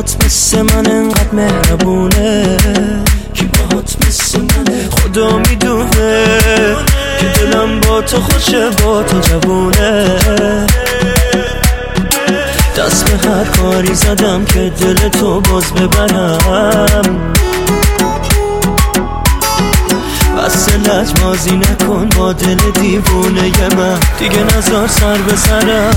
باهات مثل من انقدر مهربونه؟ کی باهات مثل منه؟ خدا میدونه که دلم با تو خوشه، با تو جوونه. دست به هر کاری زدم که دل تو باز ببرم، بس لجبازی نکن با دل دیوونه من، دیگه نذار سر به سرم.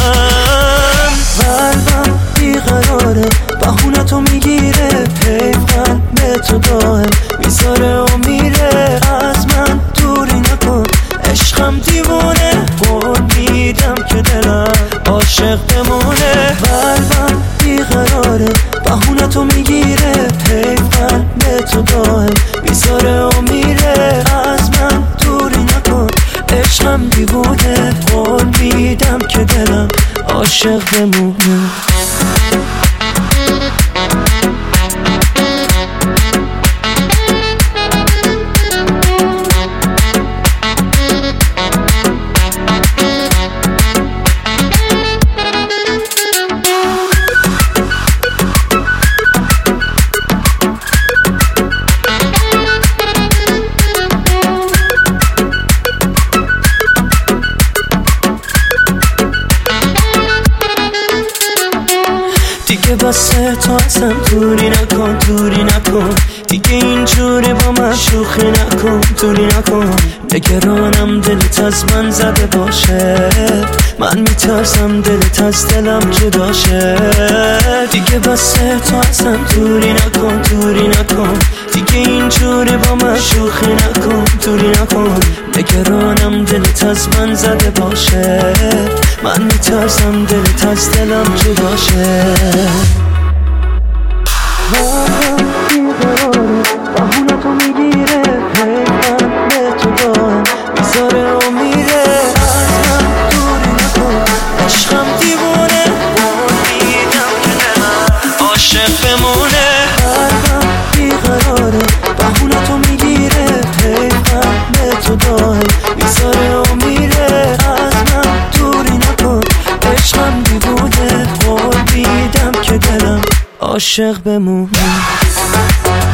قلبم بیقراره، بهونتو میگیره، پیوند به تو دائم میذاره و میره. از من دوری نکن، عشقم دیوونه، قول میدم که دلم عاشق بمونه. قلبم بیقراره، بهونتو میگیره، پیوند به تو دائم میذاره و میره. از من دوری نکن، عشقم دیوونه، قول میدم که دلم عاشق بمونه. دیگه بسه تو اصلا دوری نکن، دوری نکن دیگه، اینجوری با من شوخی نکن، دوری نکن. نگرانم دلت از من زده باشه، من میترسم دلت از دلم جدا شه. دیگه بسه تو اصلا دوری نکن، دوری نکن دیگه، اینجوری با من شوخی نکن، دوری نکن. نگرانم دلت از من زده باشه، من میترسم دلت از دلم جدا شه. بهونتو میگیره، پیوند به تو دائم میذاره و میره. از من دوری نکن، عشقم دیوونه، قول میدم که دلم عاشق بمونه. قلبم بیقراره، بهونتو میگیره، پیوند به تو دائم میذاره و میره. از من دوری نکن، عشقم دیوونه، قول میدم که دلم عاشق بمونه.